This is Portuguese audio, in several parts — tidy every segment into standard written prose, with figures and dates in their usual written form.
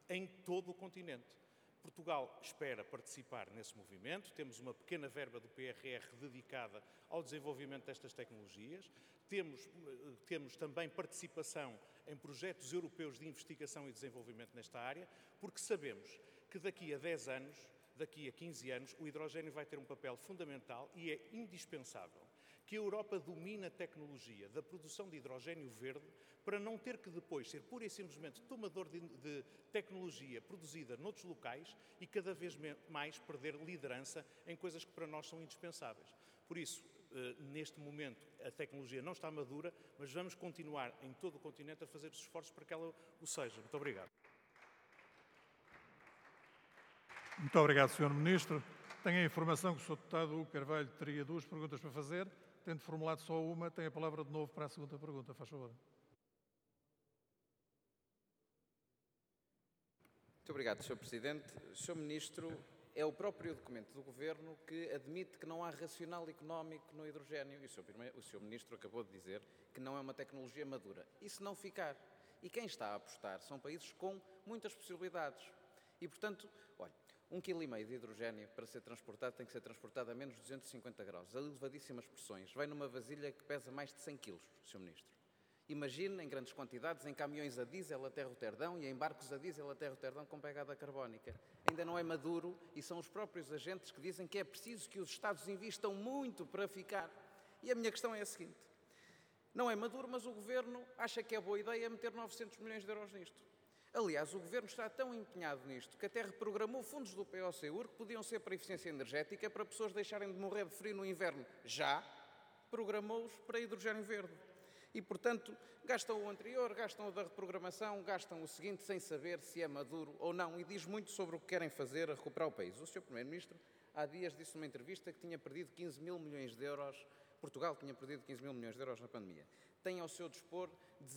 em todo o continente. Portugal espera participar nesse movimento, temos uma pequena verba do PRR dedicada ao desenvolvimento destas tecnologias, temos também participação em projetos europeus de investigação e desenvolvimento nesta área, porque sabemos que daqui a 10 anos, daqui a 15 anos, o hidrogênio vai ter um papel fundamental e é indispensável que a Europa domine a tecnologia da produção de hidrogênio verde para não ter que depois ser pura e simplesmente tomador de tecnologia produzida noutros locais e cada vez mais perder liderança em coisas que para nós são indispensáveis. Por isso, neste momento, a tecnologia não está madura, mas vamos continuar em todo o continente a fazer os esforços para que ela o seja. Muito obrigado. Muito obrigado, Sr. Ministro. Tenho a informação que o Sr. Deputado Hugo Carvalho teria 2 perguntas para fazer. Tendo formulado só uma, tem a palavra de novo para a segunda pergunta. Faz favor. Muito obrigado, Sr. Presidente. Sr. Ministro, é o próprio documento do Governo que admite que não há racional económico no hidrogênio. E o Sr. Ministro acabou de dizer que não é uma tecnologia madura. E se não ficar? E quem está a apostar são países com muitas possibilidades. E, portanto, olha, 1,5 kg de hidrogênio para ser transportado tem que ser transportado a menos de 250 graus, a elevadíssimas pressões. Vai numa vasilha que pesa mais de 100 kg, Sr. Ministro. Imagine em grandes quantidades, em caminhões a diesel até Roterdão e em barcos a diesel até Roterdão com pegada carbónica. Ainda não é maduro e são os próprios agentes que dizem que é preciso que os Estados invistam muito para ficar. E a minha questão é a seguinte. Não é maduro, mas o Governo acha que é boa ideia meter 900 milhões de euros nisto. Aliás, o Governo está tão empenhado nisto que até reprogramou fundos do POCUR que podiam ser para a eficiência energética para pessoas deixarem de morrer de frio no inverno. Já programou-os para hidrogênio verde. E, portanto, gastam o anterior, gastam o da reprogramação, gastam o seguinte sem saber se é maduro ou não. E diz muito sobre o que querem fazer a recuperar o país. O Sr. Primeiro-Ministro há dias disse numa entrevista que tinha perdido 15 mil milhões de euros. Portugal tinha perdido 15 mil milhões de euros na pandemia. Tem ao seu dispor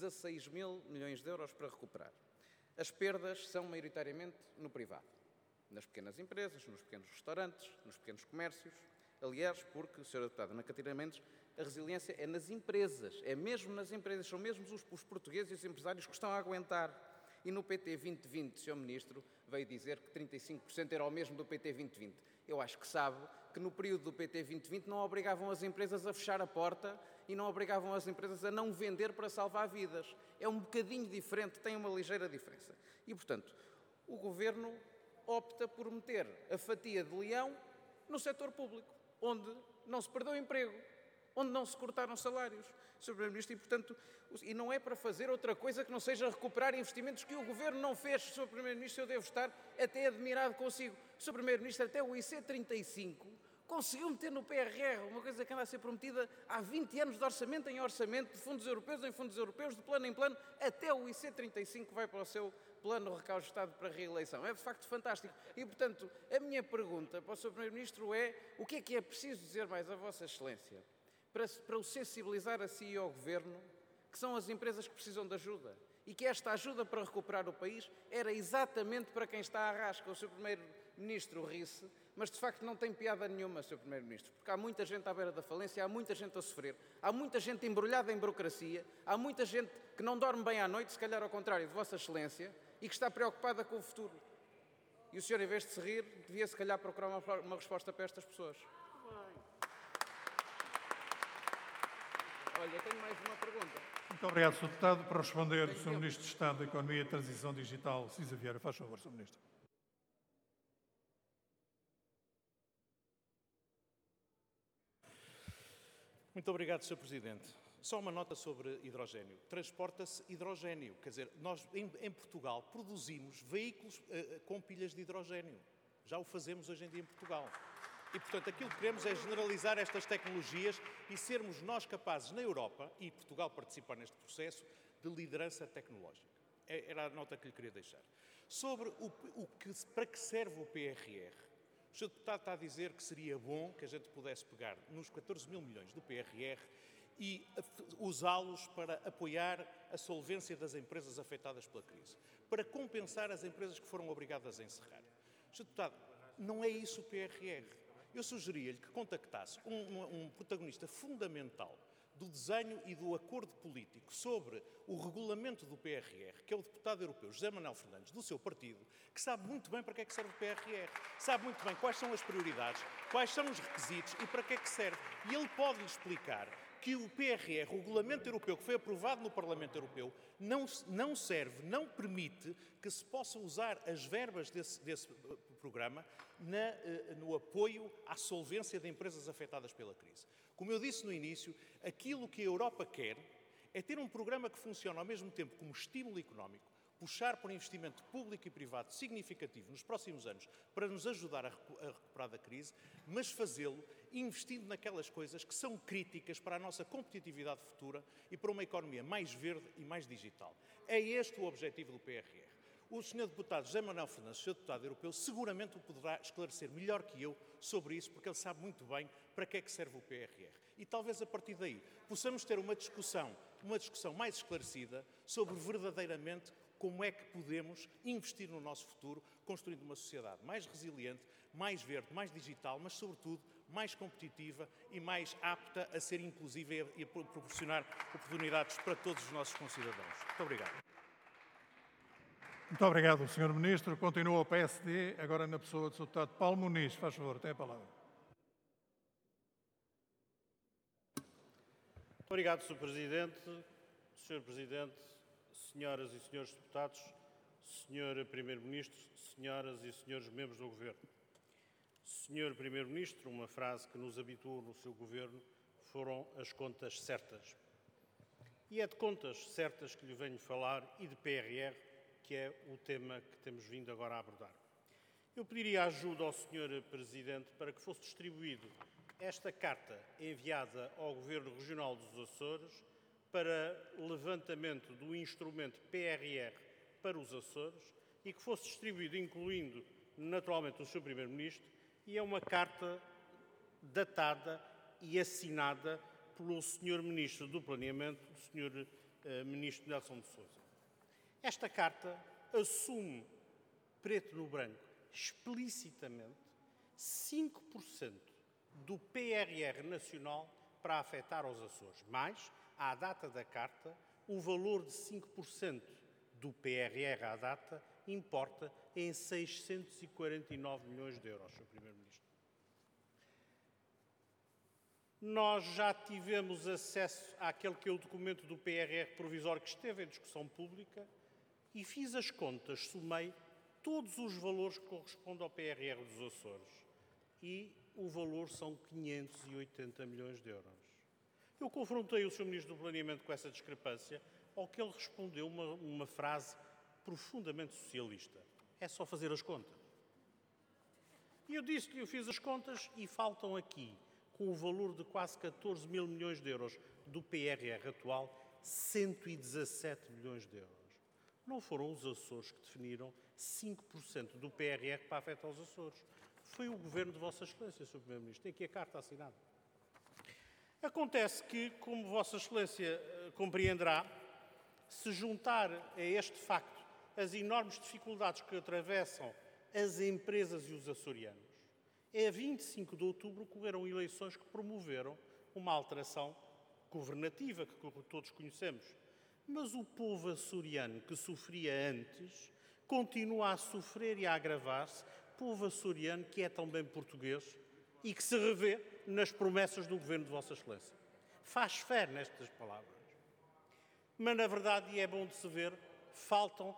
16 mil milhões de euros para recuperar. As perdas são maioritariamente no privado, nas pequenas empresas, nos pequenos restaurantes, nos pequenos comércios. Aliás, porque, Sr. Deputado Ana Catarina Mendes, a resiliência é nas empresas, é mesmo nas empresas, são mesmo os portugueses e os empresários que estão a aguentar. E no PT 2020, Sr. Ministro, veio dizer que 35% era o mesmo do PT 2020. Eu acho que sabe que no período do PT 2020 não obrigavam as empresas a fechar a porta e não obrigavam as empresas a não vender para salvar vidas. É um bocadinho diferente, tem uma ligeira diferença. E, portanto, o Governo opta por meter a fatia de leão no setor público, onde não se perdeu emprego, onde não se cortaram salários, Sr. Primeiro-Ministro, e, portanto, e não é para fazer outra coisa que não seja recuperar investimentos que o Governo não fez, Sr. Primeiro-Ministro, eu devo estar até admirado consigo. Sr. Primeiro-Ministro, até o IC35 conseguiu meter no PRR, uma coisa que anda a ser prometida há 20 anos de orçamento em orçamento, de fundos europeus em fundos europeus, de plano em plano, até o IC35 vai para o seu plano recaustado para a reeleição. É de facto fantástico. E, portanto, a minha pergunta para o Sr. Primeiro-Ministro é o que é preciso dizer mais a Vossa Excelência para o sensibilizar a si e ao Governo que são as empresas que precisam de ajuda e que esta ajuda para recuperar o país era exatamente para quem está à rasca. O Sr. Primeiro-Ministro ri-se, mas de facto não tem piada nenhuma, Sr. Primeiro-Ministro, porque há muita gente à beira da falência, há muita gente a sofrer, há muita gente embrulhada em burocracia, há muita gente que não dorme bem à noite, se calhar ao contrário de Vossa Excelência, e que está preocupada com o futuro. E o senhor, em vez de se rir, devia se calhar procurar uma resposta para estas pessoas. Olha, tenho mais uma pergunta. Muito obrigado, Sr. Deputado. Para responder, o Sr. Ministro de Estado da Economia e Transição Digital, Cisa Vieira. Faz favor, Sr. Ministro. Muito obrigado, Sr. Presidente. Só uma nota sobre hidrogênio. Transporta-se hidrogênio. Quer dizer, nós em Portugal produzimos veículos com pilhas de hidrogênio. Já o fazemos hoje em dia em Portugal. E, portanto, aquilo que queremos é generalizar estas tecnologias e sermos nós capazes, na Europa, e Portugal participar neste processo, de liderança tecnológica. Era a nota que lhe queria deixar. Sobre para que serve o PRR. O Sr. Deputado está a dizer que seria bom que a gente pudesse pegar nos 14 mil milhões do PRR e usá-los para apoiar a solvência das empresas afetadas pela crise, para compensar as empresas que foram obrigadas a encerrar. Sr. Deputado, não é isso o PRR. Eu sugeria-lhe que contactasse um protagonista fundamental do desenho e do acordo político sobre o regulamento do PRR, que é o deputado europeu José Manuel Fernandes, do seu partido, que sabe muito bem para que é que serve o PRR, sabe muito bem quais são as prioridades, quais são os requisitos e para que é que serve. E ele pode lhe explicar que o PRR, o regulamento europeu que foi aprovado no Parlamento Europeu, não serve, não permite que se possam usar as verbas desse programa no apoio à solvência de empresas afetadas pela crise. Como eu disse no início, aquilo que a Europa quer é ter um programa que funcione ao mesmo tempo como estímulo económico, puxar por investimento público e privado significativo nos próximos anos para nos ajudar a recuperar da crise, mas fazê-lo investindo naquelas coisas que são críticas para a nossa competitividade futura e para uma economia mais verde e mais digital. É este o objetivo do PRR. O Sr. Deputado José Manuel Fernandes, Sr. Deputado Europeu, seguramente o poderá esclarecer melhor que eu sobre isso, porque ele sabe muito bem para que é que serve o PRR. E talvez a partir daí possamos ter uma discussão mais esclarecida sobre verdadeiramente como é que podemos investir no nosso futuro, construindo uma sociedade mais resiliente, mais verde, mais digital, mas sobretudo mais competitiva e mais apta a ser inclusiva e a proporcionar oportunidades para todos os nossos concidadãos. Muito obrigado. Muito obrigado, Sr. Ministro. Continua o PSD, agora na pessoa do Sr. Deputado Paulo Muniz. Faz favor, tem a palavra. Obrigado, Sr. Presidente. Sr. Presidente, senhoras e senhores deputados, Sr. Primeiro-Ministro, senhoras e senhores membros do Governo. Sr. Primeiro-Ministro, uma frase que nos habituou no seu Governo foram as contas certas. E é de contas certas que lhe venho falar e de PRR, que é o tema que temos vindo agora a abordar. Eu pediria ajuda ao Sr. Presidente para que fosse distribuído esta carta enviada ao Governo Regional dos Açores para levantamento do instrumento PRR para os Açores e que fosse distribuído, incluindo naturalmente o Sr. Primeiro-Ministro, e é uma carta datada e assinada pelo Sr. Ministro do Planeamento, o Sr. Ministro Nelson de Sousa. Esta carta assume, preto no branco, explicitamente, 5% do PRR nacional para afetar aos Açores, mais, à data da carta, o valor de 5% do PRR à data importa em 649 milhões de euros, Sr. Primeiro-Ministro. Nós já tivemos acesso àquele que é o documento do PRR provisório que esteve em discussão pública e fiz as contas, somei todos os valores que correspondem ao PRR dos Açores e o valor são 580 milhões de euros. Eu confrontei o Sr. Ministro do Planeamento com essa discrepância, ao que ele respondeu uma frase profundamente socialista. É só fazer as contas. E eu disse-lhe, eu fiz as contas e faltam aqui, com o valor de quase 14 mil milhões de euros do PRR atual, 117 milhões de euros. Não foram os Açores que definiram 5% do PRR para afetar os Açores. Foi o Governo de Vossa Excelência, Sr. Primeiro-Ministro. Tem aqui a carta assinada. Acontece que, como Vossa Excelência compreenderá, se juntar a este facto as enormes dificuldades que atravessam as empresas e os açorianos, a 25 de outubro ocorreram eleições que promoveram uma alteração governativa que todos conhecemos. Mas o povo açoriano que sofria antes continua a sofrer e a agravar-se, povo açoriano que é também português e que se revê nas promessas do Governo de Vossa Excelência. Faz fé nestas palavras. Mas, na verdade, e é bom de se ver, faltam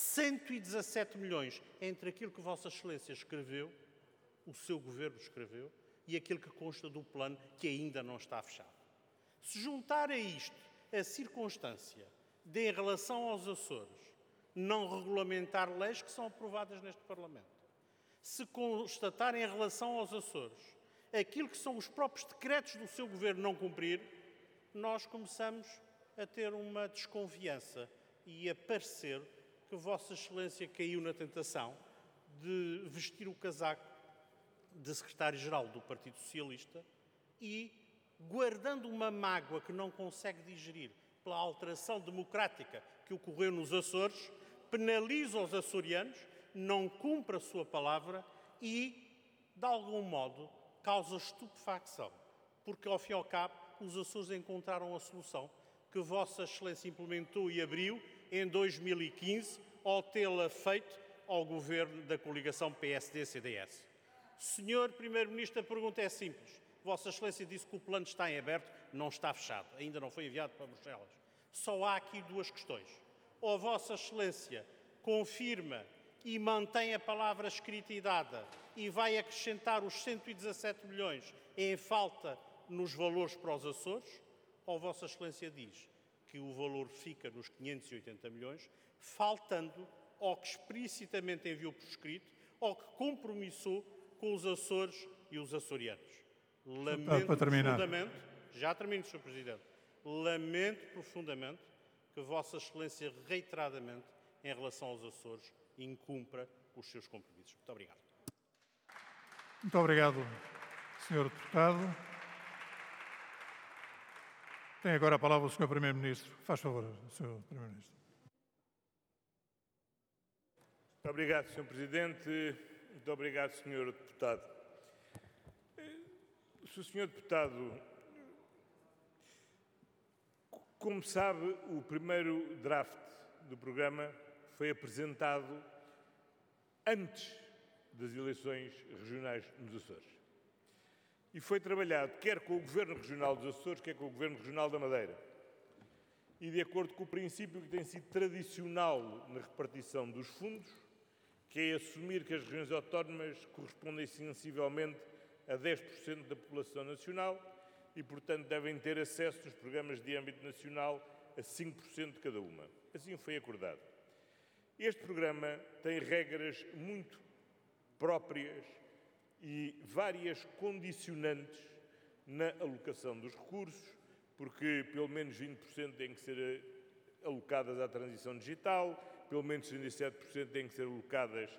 117 milhões entre aquilo que Vossa Excelência escreveu, o seu Governo escreveu, e aquilo que consta do plano que ainda não está fechado. Se juntar a isto a circunstância de, em relação aos Açores, não regulamentar leis que são aprovadas neste Parlamento, se constatar em relação aos Açores aquilo que são os próprios decretos do seu Governo não cumprir, nós começamos a ter uma desconfiança e a parecer que Vossa Excelência caiu na tentação de vestir o casaco de secretário-geral do Partido Socialista e, guardando uma mágoa que não consegue digerir pela alteração democrática que ocorreu nos Açores, penaliza os açorianos, não cumpre a sua palavra e, de algum modo, causa estupefacção, porque, ao fim e ao cabo, os Açores encontraram a solução que Vossa Excelência implementou e abriu em 2015, ao tê-la feito ao governo da coligação PSD-CDS. Senhor Primeiro-Ministro, a pergunta é simples. Vossa Excelência disse que o plano está em aberto, não está fechado, ainda não foi enviado para Bruxelas. Só há aqui duas questões. Ou Vossa Excelência confirma e mantém a palavra escrita e dada e vai acrescentar os 117 milhões em falta nos valores para os Açores, ou Vossa Excelência diz que o valor fica nos 580 milhões, faltando ou que explicitamente enviou por escrito ou que compromissou com os Açores e os açorianos. Lamento profundamente, já termino, Sr. Presidente, lamento profundamente que Vossa Excelência reiteradamente, em relação aos Açores, incumpra os seus compromissos. Muito obrigado. Muito obrigado, Sr. Deputado. Tem agora a palavra o Sr. Primeiro-Ministro. Faz favor, Sr. Primeiro-Ministro. Muito obrigado, Sr. Presidente. Muito obrigado, Sr. Deputado. Se o Sr. Deputado, como sabe, o primeiro draft do programa foi apresentado antes das eleições regionais nos Açores. E foi trabalhado quer com o Governo Regional dos Açores, quer com o Governo Regional da Madeira. E de acordo com o princípio que tem sido tradicional na repartição dos fundos, que é assumir que as regiões autónomas correspondem sensivelmente a 10% da população nacional e, portanto, devem ter acesso nos programas de âmbito nacional a 5% de cada uma. Assim foi acordado. Este programa tem regras muito próprias e várias condicionantes na alocação dos recursos, porque pelo menos 20% têm que ser alocadas à transição digital, pelo menos 37% têm que ser alocadas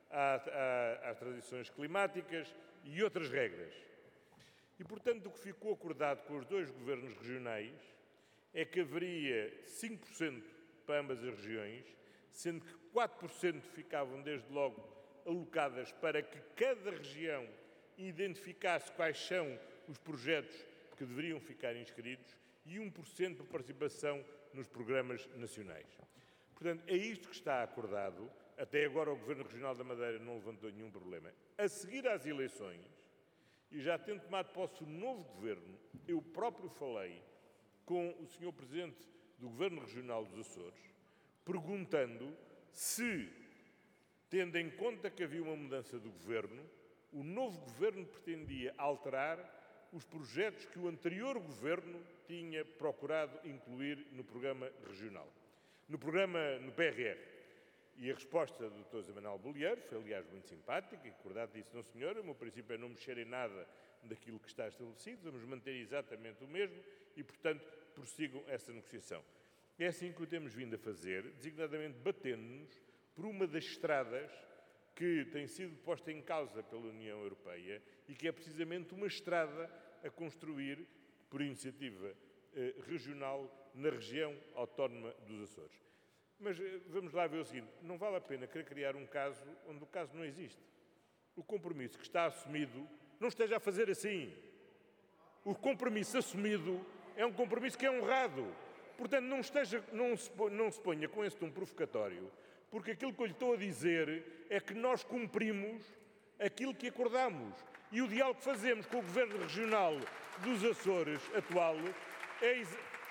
às transições climáticas e outras regras. E, portanto, o que ficou acordado com os dois governos regionais é que haveria 5% para ambas as regiões, sendo que 4% ficavam desde logo alocadas para que cada região identificasse quais são os projetos que deveriam ficar inscritos e 1% para participação nos programas nacionais. Portanto, é isto que está acordado. Até agora o Governo Regional da Madeira não levantou nenhum problema. A seguir às eleições, e já tendo tomado posse o novo Governo, eu próprio falei com o Sr. Presidente do Governo Regional dos Açores, perguntando se, tendo em conta que havia uma mudança do Governo, o novo Governo pretendia alterar os projetos que o anterior Governo tinha procurado incluir no programa regional, no PRR. E a resposta do Dr. José Manuel Bolieiro foi, aliás, muito simpática, e acordado disse, não senhor, o meu princípio é não mexer em nada daquilo que está estabelecido, vamos manter exatamente o mesmo e, portanto, prossigam essa negociação. É assim que o temos vindo a fazer, designadamente batendo-nos por uma das estradas que tem sido posta em causa pela União Europeia e que é precisamente uma estrada a construir por iniciativa regional na região autónoma dos Açores. Mas vamos lá ver o seguinte, não vale a pena querer criar um caso onde o caso não existe. O compromisso que está assumido, não esteja a fazer assim. O compromisso assumido é um compromisso que é honrado. Portanto, não se ponha com esse tom provocatório, porque aquilo que eu lhe estou a dizer é que nós cumprimos aquilo que acordamos. E o diálogo que fazemos com o Governo Regional dos Açores atual é...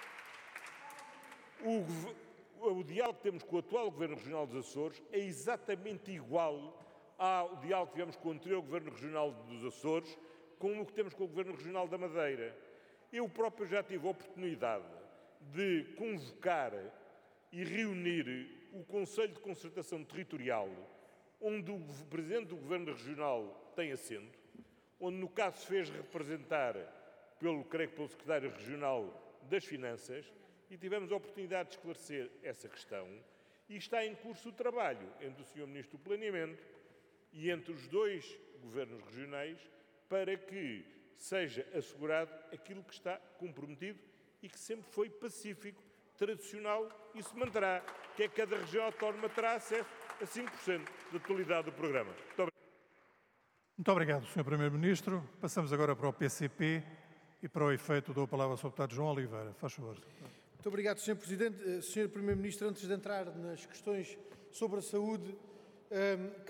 O diálogo que temos com o atual Governo Regional dos Açores é exatamente igual ao diálogo que tivemos com o anterior Governo Regional dos Açores, com o que temos com o Governo Regional da Madeira. Eu próprio já tive a oportunidade de convocar e reunir o Conselho de Concertação Territorial, onde o Presidente do Governo Regional tem assento, onde no caso se fez representar pelo Secretário Regional das Finanças, e tivemos a oportunidade de esclarecer essa questão, e está em curso o trabalho entre o Sr. Ministro do Planeamento e entre os dois governos regionais para que seja assegurado aquilo que está comprometido e que sempre foi pacífico, tradicional e se manterá, que é que cada região autónoma terá acesso a 5% da totalidade do programa. Muito obrigado, Sr. Primeiro-Ministro. Passamos agora para o PCP. E para o efeito dou a palavra ao Sr. Deputado João Oliveira. Faz favor. Muito obrigado, Sr. Presidente. Sr. Primeiro-Ministro, antes de entrar nas questões sobre a saúde,